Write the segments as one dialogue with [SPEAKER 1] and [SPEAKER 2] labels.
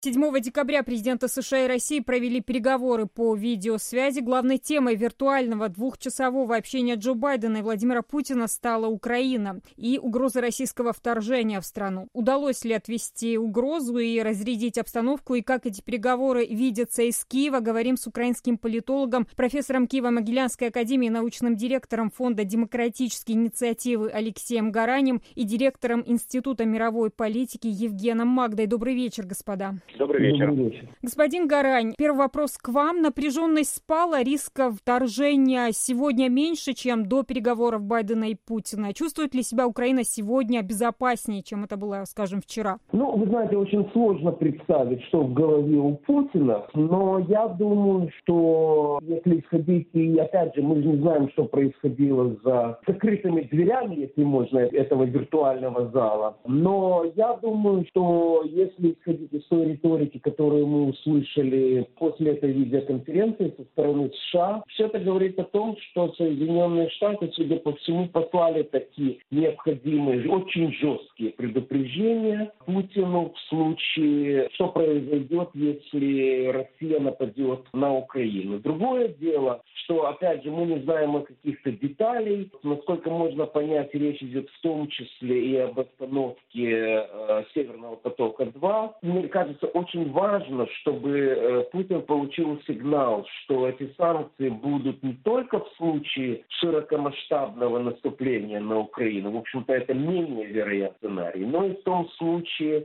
[SPEAKER 1] 7 декабря президенты США и России провели переговоры по видеосвязи. Главной темой виртуального двухчасового общения Джо Байдена и Владимира Путина стала Украина и угроза российского вторжения в страну. Удалось ли отвести угрозу и разрядить обстановку, и как эти переговоры видятся из Киева, говорим с украинским политологом, профессором Киево-Могилянской академии, научным директором Фонда демократической инициативы Алексеем Гаранем и директором Института мировой политики Евгеном Магдой. Добрый вечер, господа.
[SPEAKER 2] Добрый вечер.
[SPEAKER 1] Господин Гарань, первый вопрос к вам. Напряженность спала, риска вторжения сегодня меньше, чем до переговоров Байдена и Путина. Чувствует ли себя Украина сегодня безопаснее, чем это было, скажем, вчера?
[SPEAKER 3] Вы знаете, очень сложно представить, что в голове у Путина, но я думаю, что если исходить, и опять же, мы же не знаем, что происходило за закрытыми дверями, если можно, этого виртуального зала, но я думаю, что если исходить из той риторики, которую мы услышали после этой видеоконференции со стороны США, все это говорит о том, что Соединенные Штаты, судя по всему, послали такие необходимые, очень жесткие предупреждения Путину в случае, что произойдет, если Россия нападет на Украину. Другое дело, что, опять же, мы не знаем о каких-то деталей. Насколько можно понять, речь идет в том числе и об остановке Северного потока-2. Мне кажется, очень важно, чтобы Путин получил сигнал, что эти санкции будут не только в случае широкомасштабного наступления на Украину, в общем-то, это менее вероятный сценарий, но и в том случае,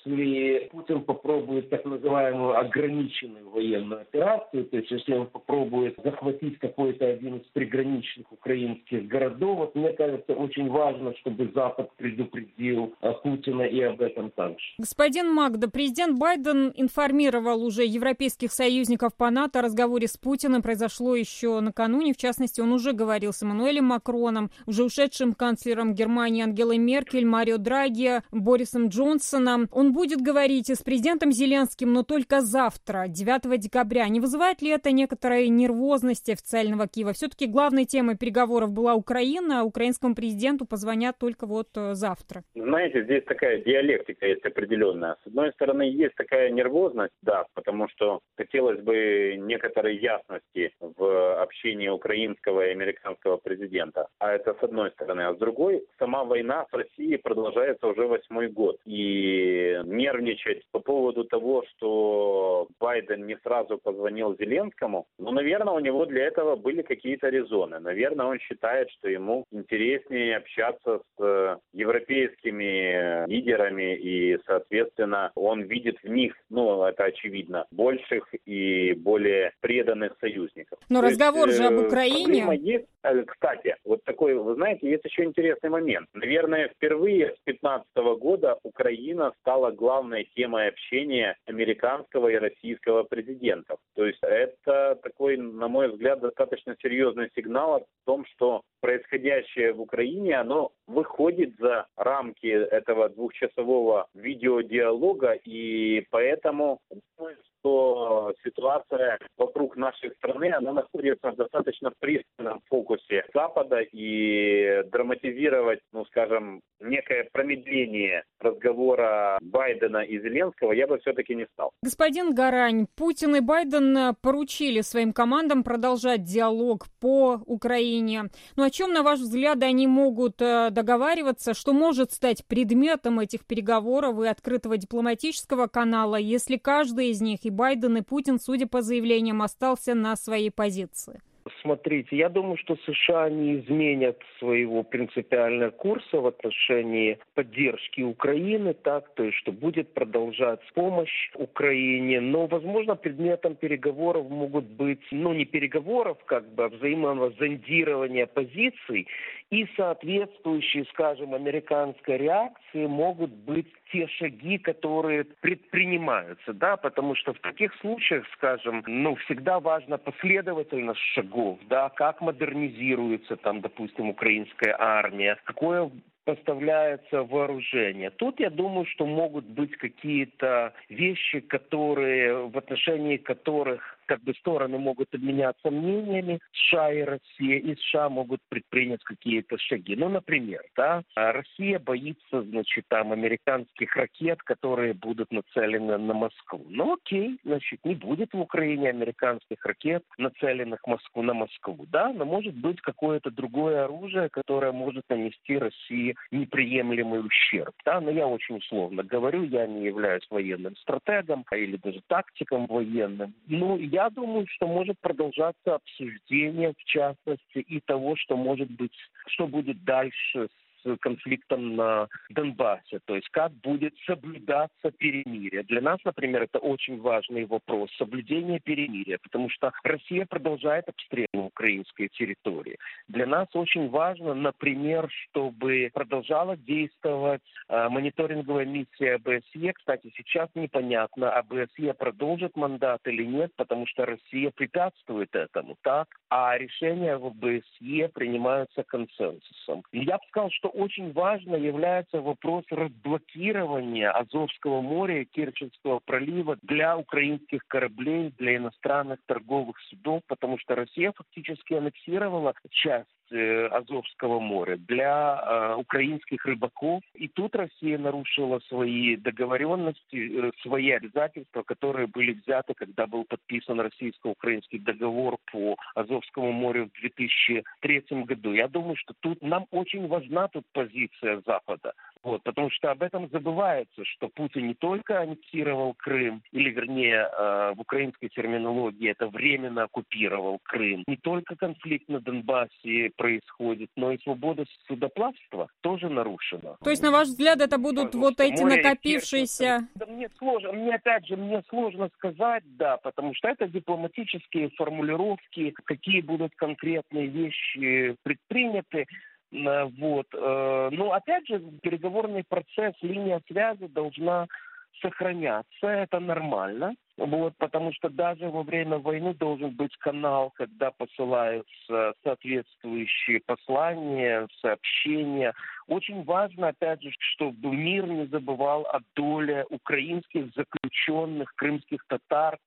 [SPEAKER 3] если Путин попробует так называемую ограниченную военную операцию, то есть если он попробует захватить какой-то один из приграничных украинских городов, вот мне кажется, очень важно, чтобы Запад предупредил Путина и об этом также.
[SPEAKER 1] Господин Магда, президент Байден информировал уже европейских союзников по НАТО о разговоре с Путиным. Произошло еще накануне. В частности, он уже говорил с Эммануэлем Макроном, уже ушедшим канцлером Германии Ангелой Меркель, Марио Драги, Борисом Джонсоном. Он будет говорить и с президентом Зеленским, но только завтра, 9 декабря. Не вызывает ли это некоторой нервозности официального Киева? Все-таки главной темой переговоров была Украина, а украинскому президенту позвонят только завтра.
[SPEAKER 2] Знаете, здесь такая диалектика есть определенная. С одной стороны, есть такая нервозность, да, потому что хотелось бы некоторой ясности в общении украинского и американского президента. А это с одной стороны. А с другой, сама война с Россией продолжается уже 8-й год. И нервничать по поводу того, что Байден не сразу позвонил Зеленскому, наверное, у него для этого были какие-то резоны. Наверное, он считает, что ему интереснее общаться с европейскими лидерами и, соответственно, он видит в них, это очевидно, больших и более преданных союзников.
[SPEAKER 1] Но разговор же об Украине...
[SPEAKER 2] Проблема есть. Кстати, вот такой, вы знаете, есть еще интересный момент. Наверное, впервые с 2015 года Украина стала главной темой общения американского и российского президентов. То есть это такой, на мой взгляд, достаточно серьезный сигнал о том, что происходящее в Украине, оно выходит за рамки этого двухчасового видеодиалога, и поэтому что ситуация вокруг нашей страны, она находится в достаточно пристальном фокусе Запада, и драматизировать, некое промедление разговора Байдена и Зеленского я бы все-таки не стал.
[SPEAKER 1] Господин Гарань, Путин и Байден поручили своим командам продолжать диалог по Украине. О чем, на ваш взгляд, они могут договариваться, что может стать предметом этих переговоров и открытого дипломатического канала, если каждый из них, и Байден, и Путин, судя по заявлениям, остался на своей позиции?
[SPEAKER 3] Смотрите, я думаю, что США не изменят своего принципиального курса в отношении поддержки Украины, то есть, что будет продолжаться помощь Украине, но, возможно, предметом переговоров могут быть, не переговоров, а взаимного зондирования позиций, и соответствующие, американской реакции могут быть те шаги, которые предпринимаются, потому что в таких случаях, всегда важна последовательность шагов, как модернизируется допустим, украинская армия, какое поставляется вооружение. Тут, я думаю, что могут быть какие-то вещи, в отношении которых стороны могут обменяться мнениями, США и Россия, и США могут предпринять какие-то шаги. Например, Россия боится, американских ракет, которые будут нацелены на Москву. Окей, не будет в Украине американских ракет, нацеленных на Москву, но может быть какое-то другое оружие, которое может нанести России неприемлемый ущерб. Но я очень условно говорю, я не являюсь военным стратегом или даже тактиком военным. Я думаю, что может продолжаться обсуждение, в частности, и того, что будет дальше с конфликтом на Донбассе, то есть как будет соблюдаться перемирие. Для нас, например, это очень важный вопрос – соблюдение перемирия, потому что Россия продолжает обстрелы украинской территории. Для нас очень важно, например, чтобы продолжала действовать мониторинговая миссия ОБСЕ. Кстати, сейчас непонятно, ОБСЕ продолжит мандат или нет, потому что Россия препятствует этому, а решения в ОБСЕ принимаются консенсусом. И я бы сказал, что очень важно является вопрос разблокирования Азовского моря и Керченского пролива для украинских кораблей, для иностранных торговых судов, потому что Россия фактически аннексировала часть Азовского моря для украинских рыбаков. И тут Россия нарушила свои договоренности, свои обязательства, которые были взяты, когда был подписан российско-украинский договор по Азовскому морю в 2003 году. Я думаю, что тут нам очень важна позиция Запада. Потому что об этом забывается, что Путин не только аннексировал Крым, или вернее, в украинской терминологии это временно оккупировал Крым. Не только конфликт на Донбассе происходит, но и свобода судоплавства тоже нарушена.
[SPEAKER 1] То есть, на ваш взгляд, это будут эти накопившиеся...
[SPEAKER 3] Мне сложно сказать, потому что это дипломатические формулировки, какие будут конкретные вещи предприняты. Но опять же, переговорный процесс, линия связи должна сохраняться, это нормально. Потому что даже во время войны должен быть канал, когда посылаются соответствующие послания, сообщения. Очень важно, опять же, чтобы мир не забывал о доле украинских заключенных крымских татар,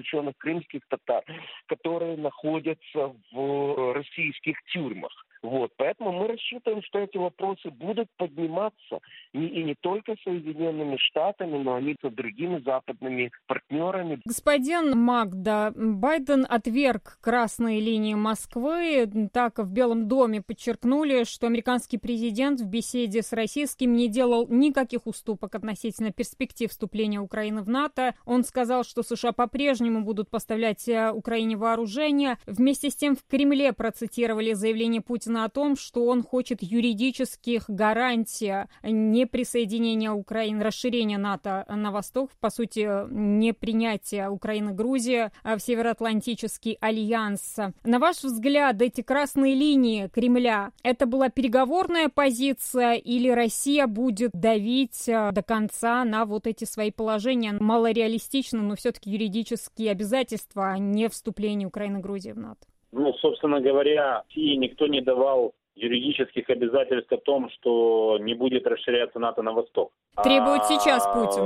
[SPEAKER 3] которые находятся в российских тюрьмах. Поэтому мы рассчитываем, что эти вопросы будут подниматься и не только Соединенными Штатами, но и с другими западными партнерами.
[SPEAKER 1] Господин Магда, Байден отверг красные линии Москвы. Так в Белом доме подчеркнули, что американский президент в беседе с российским не делал никаких уступок относительно перспектив вступления Украины в НАТО. Он сказал, что США по-прежнему будут поставлять Украине вооружение. Вместе с тем в Кремле процитировали заявление Путина о том, что он хочет юридических гарантий неприсоединения Украины, расширения НАТО на восток, по сути, не принятия Украины, Грузии в Североатлантический альянс. На ваш взгляд, эти красные линии Кремля, это была переговорная позиция или Россия будет давить до конца на эти свои положения, малореалистичные, но все-таки юридические обязательства, а не вступление Украины и Грузии в НАТО?
[SPEAKER 2] Собственно говоря, России никто не давал юридических обязательств о том, что не будет расширяться НАТО на восток.
[SPEAKER 1] Требует сейчас Путин.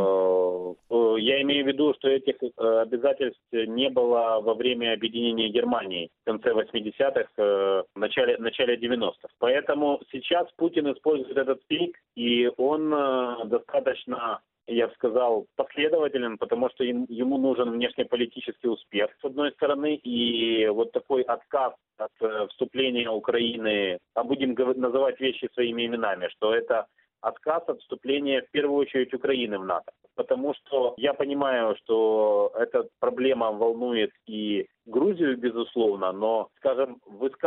[SPEAKER 2] Я имею в виду, что этих обязательств не было во время объединения Германии в конце 80-х, в начале 90-х. Поэтому сейчас Путин использует этот пик, и он достаточно, я бы сказал, последователен, потому что ему нужен внешнеполитический успех, с одной стороны, и такой отказ от вступления Украины, будем называть вещи своими именами, что это отказ от вступления в первую очередь Украины в НАТО. Потому что я понимаю, что эта проблема волнует и Грузию, безусловно, но, скажем,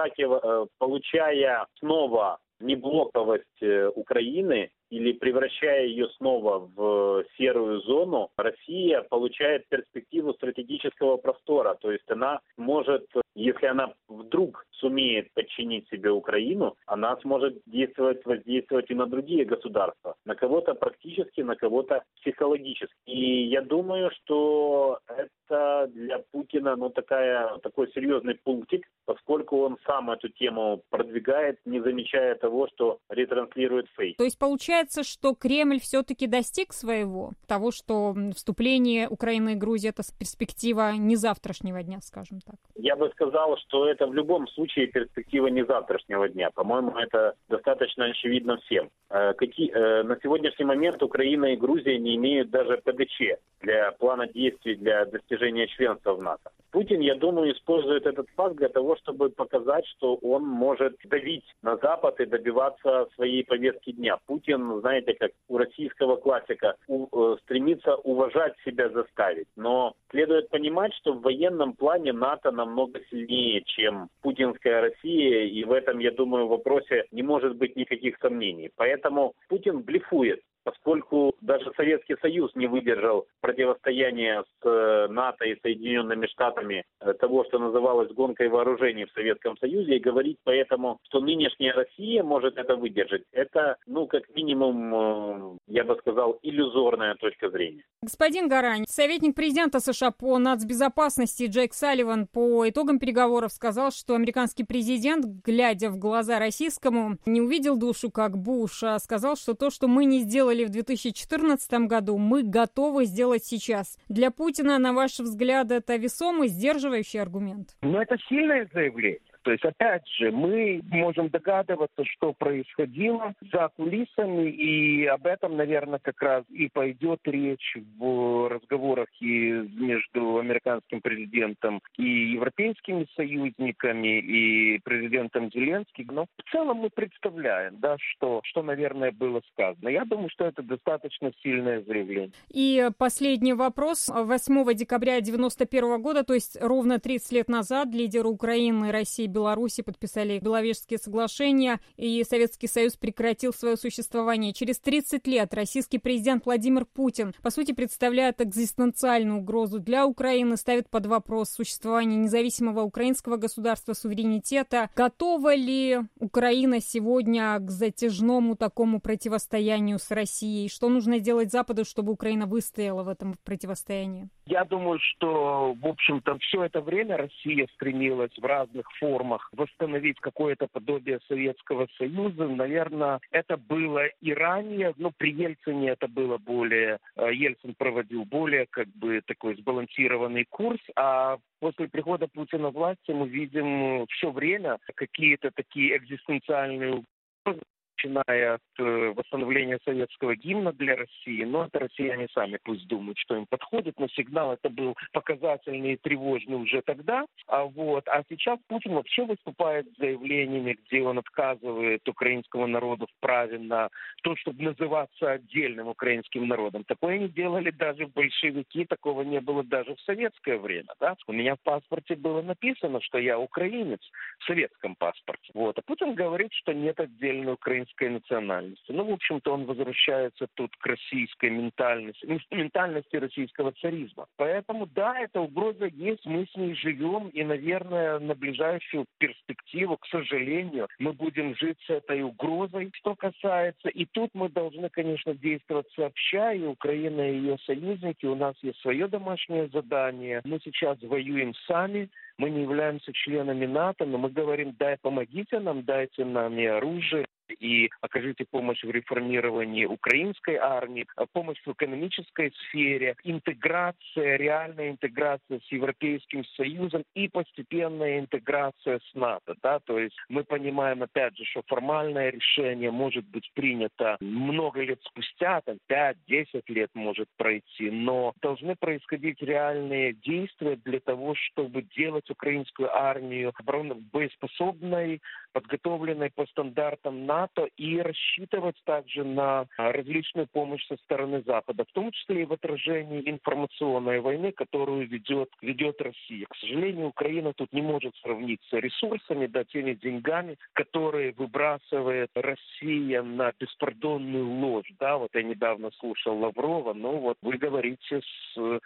[SPEAKER 2] получая снова неблоковость Украины или превращая ее снова в серую зону, Россия получает перспективу стратегического простора. То есть она может, если она вдруг сумеет подчинить себе Украину, она сможет воздействовать и на другие государства. На кого-то практически, на кого-то психологически. И я думаю, что это для Путина такой серьезный пунктик, поскольку он сам эту тему продвигает, не замечая того, что ретранслирует фейк.
[SPEAKER 1] То есть получается, что Кремль все-таки достиг своего, того, что вступление Украины и Грузии — это перспектива не завтрашнего дня, скажем так?
[SPEAKER 2] Я бы сказал, что это в любом случае перспектива не завтрашнего дня. По-моему, это достаточно очевидно всем. На сегодняшний момент Украина и Грузия не имеют даже ПДЧ для плана действий для достижения членства в НАТО. Путин, я думаю, использует этот факт для того, чтобы показать, что он может давить на Запад и добиваться своей повестки дня. Путин, знаете, как у российского классика, стремится уважать себя заставить. Но следует понимать, что в военном плане НАТО намного сильнее, чем путинская Россия, и в этом, я думаю, вопросе не может быть никаких сомнений. Поэтому Путин блефует, поскольку даже Советский Союз не выдержал противостояния с НАТО и Соединенными Штатами того, что называлось гонкой вооружений в Советском Союзе, и говорить поэтому, что нынешняя Россия может это выдержать, это, как минимум, я бы сказал, иллюзорная точка зрения.
[SPEAKER 1] Господин Гарань, советник президента США по нацбезопасности Джейк Салливан по итогам переговоров сказал, что американский президент, глядя в глаза российскому, не увидел душу как Буш, а сказал, что то, что мы не сделали в 2014 году, мы готовы сделать сейчас. Для Путина, на ваш взгляд, это весомый, сдерживающий аргумент?
[SPEAKER 3] Это сильное заявление. То есть, опять же, мы можем догадываться, что происходило за кулисами, и об этом, наверное, как раз и пойдет речь в разговорах и между американским президентом и европейскими союзниками, и президентом Зеленским. Но в целом мы представляем, что, наверное, было сказано. Я думаю, что это достаточно сильное заявление.
[SPEAKER 1] И последний вопрос. 8 декабря 1991 года, то есть ровно 30 лет назад, лидеры Украины, России и Беларуси подписали Беловежские соглашения, и Советский Союз прекратил свое существование. Через 30 лет российский президент Владимир Путин, по сути, представляет экзистенциальную угрозу для Украины, ставит под вопрос существование независимого украинского государства, суверенитета. Готова ли Украина сегодня к затяжному такому противостоянию с Россией? Что нужно сделать Западу, чтобы Украина выстояла в этом противостоянии?
[SPEAKER 3] Я думаю, что, в общем-то, все это время Россия стремилась в разных формах восстановить какое-то подобие Советского Союза. Наверное, это было и ранее, но при Ельцине это было более... Ельцин проводил более, такой сбалансированный курс, а после прихода Путина к власти мы видим все время какие-то такие экзистенциальные угрозы, начиная от восстановления советского гимна для России. Но это россияне сами пусть думают, что им подходит. Но сигнал это был показательный и тревожный уже тогда. А сейчас Путин вообще выступает с заявлениями, где он отказывает украинскому народу в праве на то, чтобы называться отдельным украинским народом. Такое не делали даже большевики, такого не было даже в советское время. Да? У меня в паспорте было написано, что я украинец в советском паспорте. А Путин говорит, что нет отдельной украинской национальности. В общем-то, он возвращается тут к российской ментальности российского царизма. Поэтому, да, эта угроза есть, мы с ней живем, и, наверное, на ближайшую перспективу, к сожалению, мы будем жить с этой угрозой. Что касается, и тут мы должны, конечно, действовать сообща, и Украина, и ее союзники, у нас есть свое домашнее задание. Мы сейчас воюем сами, мы не являемся членами НАТО, но мы говорим, помогите нам, дайте нам и оружие, и окажите помощь в реформировании украинской армии, помощь в экономической сфере, интеграция, реальная интеграция с Европейским Союзом и постепенная интеграция с НАТО. Да? То есть мы понимаем, опять же, что формальное решение может быть принято много лет спустя, 5-10 лет может пройти, но должны происходить реальные действия для того, чтобы делать украинскую армию боеспособной, подготовленной по стандартам НАТО и рассчитывать также на различную помощь со стороны Запада, в том числе и в отражении информационной войны, которую ведет Россия. К сожалению, Украина тут не может сравниться ресурсами, теми деньгами, которые выбрасывает Россия на беспардонную ложь. Я недавно слушал Лаврова, вы говорите с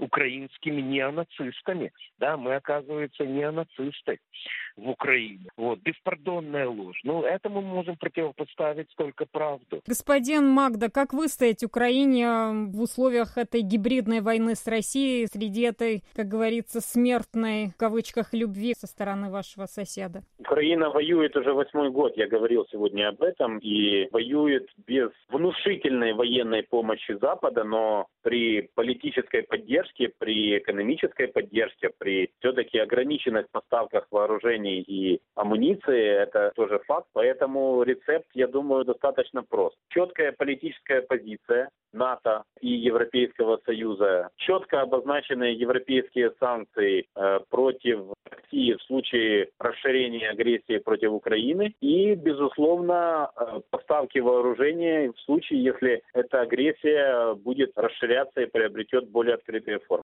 [SPEAKER 4] украинскими неонацистами. Да, мы, оказывается, неонацисты в Украине. Вот, беспардонная ложь. Ну, этому мы можем противопоставить только правду.
[SPEAKER 1] Господин Магда, как выстоять Украине в условиях этой гибридной войны с Россией, среди этой, как говорится, смертной, в кавычках, любви со стороны вашего соседа?
[SPEAKER 2] Украина воюет уже 8-й год, я говорил сегодня об этом, и воюет без внушительной военной помощи Запада, но при политической поддержке, при экономической поддержке, при все-таки ограниченных поставках вооружений и амуниции, это тоже факт. Поэтому рецепт, я думаю, достаточно прост. Четкая политическая позиция НАТО и Европейского Союза, четко обозначенные европейские санкции против России в случае расширения агрессии против Украины и, безусловно, поставки вооружения в случае, если эта агрессия будет расширяться и приобретет более открытые формы.